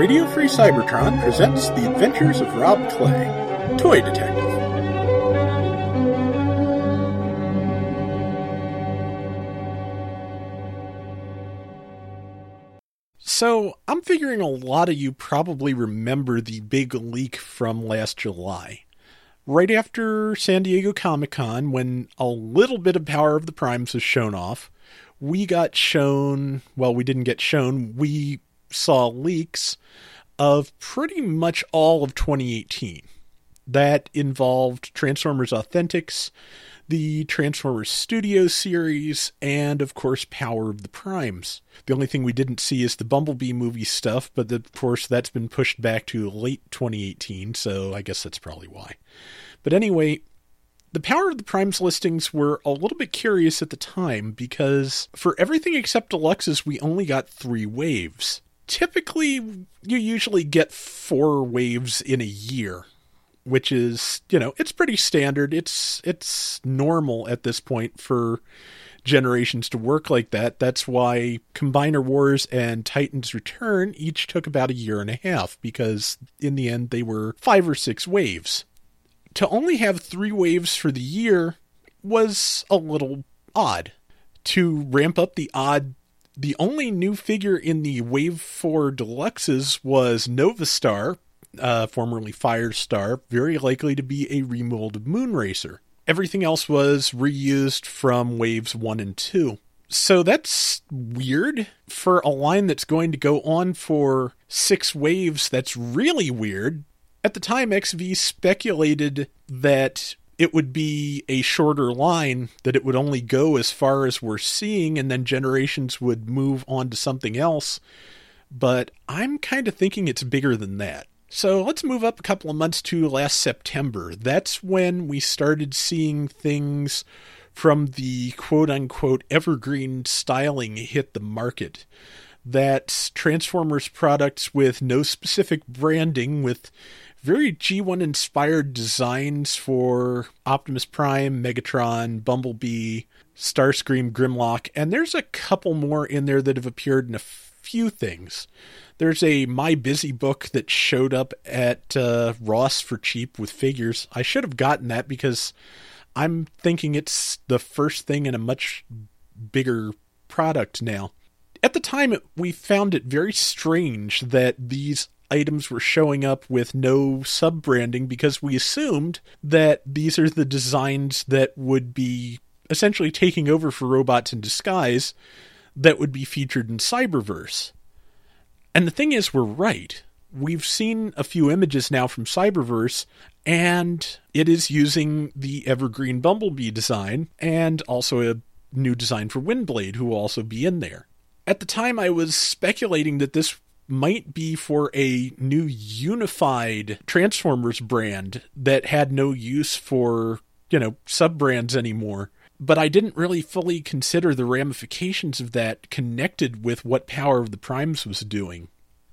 Radio Free Cybertron presents The Adventures of Rob Clay, Toy Detective. So, I'm figuring a lot of you probably remember the big leak from last July. Right after San Diego Comic-Con, when a little bit of Power of the Primes was shown off, we got shown, well, we didn't get shown, we saw leaks of pretty much all of 2018. That involved Transformers Authentics, the Transformers Studio series, and of course Power of the Primes. The only thing we didn't see is the Bumblebee movie stuff, but of course that's been pushed back to late 2018, so I guess that's probably why. But anyway, the Power of the Primes listings were a little bit curious at the time because for everything except Deluxes, we only got 3 waves. Typically, you usually get 4 waves in a year, which is, it's pretty standard. It's normal at this point for generations to work like that. That's why Combiner Wars and Titan's Return each took about a year and a half, because in the end they were 5 or 6 waves. To only have 3 waves for the year was a little odd. To ramp up the odd, the only new figure in the Wave 4 Deluxes was Nova Star, formerly Firestar, very likely to be a remolded Moonracer. Everything else was reused from Waves 1 and 2. So that's weird. For a line that's going to go on for 6 waves, that's really weird. At the time, XV speculated that it would be a shorter line, that it would only go as far as we're seeing, and then Generations would move on to something else. But I'm kind of thinking it's bigger than that. So let's move up a couple of months to last September. That's when we started seeing things from the quote-unquote evergreen styling hit the market. That's Transformers products with no specific branding, with very G1-inspired designs for Optimus Prime, Megatron, Bumblebee, Starscream, Grimlock, and there's a couple more in there that have appeared in a few things. There's a My Busy book that showed up at Ross for cheap with figures. I should have gotten that because I'm thinking it's the first thing in a much bigger product now. At the time, we found it very strange that these items were showing up with no sub-branding, because we assumed that these are the designs that would be essentially taking over for Robots in Disguise that would be featured in Cyberverse. And the thing is, we're right. We've seen a few images now from Cyberverse, and it is using the Evergreen Bumblebee design, and also a new design for Windblade, who will also be in there. At the time, I was speculating that this might be for a new unified Transformers brand that had no use for, sub-brands anymore. But I didn't really fully consider the ramifications of that connected with what Power of the Primes was doing.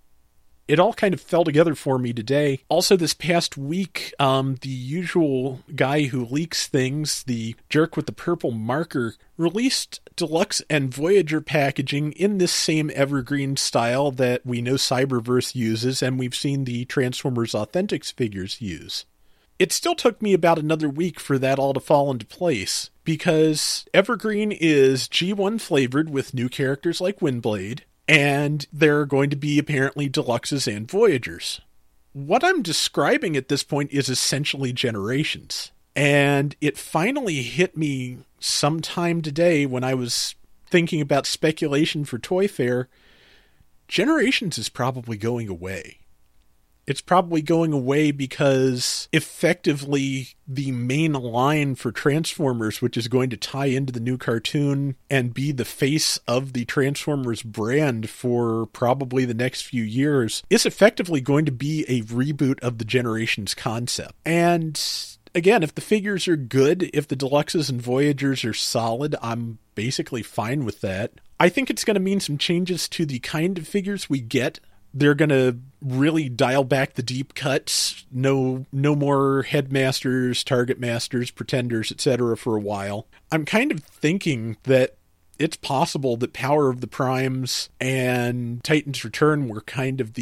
It all kind of fell together for me today. Also, this past week, the usual guy who leaks things, the jerk with the purple marker, released Deluxe and Voyager packaging in this same evergreen style that we know Cyberverse uses, and we've seen the Transformers Authentics figures use. It still took me about another week for that all to fall into place, because Evergreen is G1 flavored with new characters like Windblade, and there are going to be apparently Deluxes and Voyagers. What I'm describing at this point is essentially Generations. And it finally hit me sometime today when I was thinking about speculation for Toy Fair. Generations is probably going away. It's probably going away because effectively the main line for Transformers, which is going to tie into the new cartoon and be the face of the Transformers brand for probably the next few years, is effectively going to be a reboot of the Generations concept. And again, if the figures are good, if the Deluxes and Voyagers are solid, I'm basically fine with that. I think it's going to mean some changes to the kind of figures we get. They're going to really dial back the deep cuts. No more Headmasters, Target Masters, Pretenders, etc. for a while. I'm kind of thinking that it's possible that Power of the Primes and Titan's Return were kind of the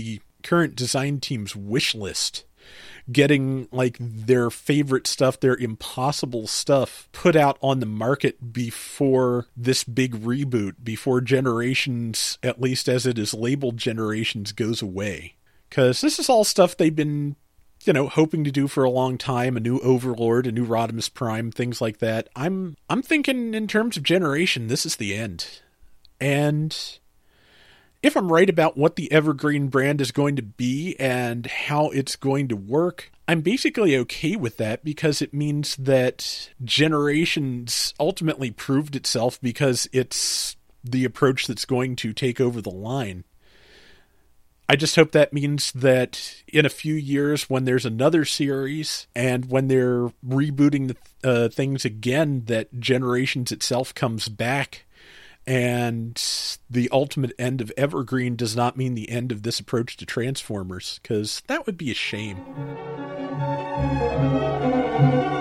current design team's wish list, getting like their favorite stuff, their impossible stuff put out on the market before this big reboot, before Generations, at least as it is labeled Generations, goes away. Because this is all stuff they've been, hoping to do for a long time. A new Overlord, a new Rodimus Prime, things like that. I'm thinking in terms of Generation, this is the end. And if I'm right about what the Evergreen brand is going to be and how it's going to work, I'm basically okay with that, because it means that Generations ultimately proved itself, because it's the approach that's going to take over the line. I just hope that means that in a few years, when there's another series and when they're rebooting the things again, that Generations itself comes back, and the ultimate end of Evergreen does not mean the end of this approach to Transformers, because that would be a shame.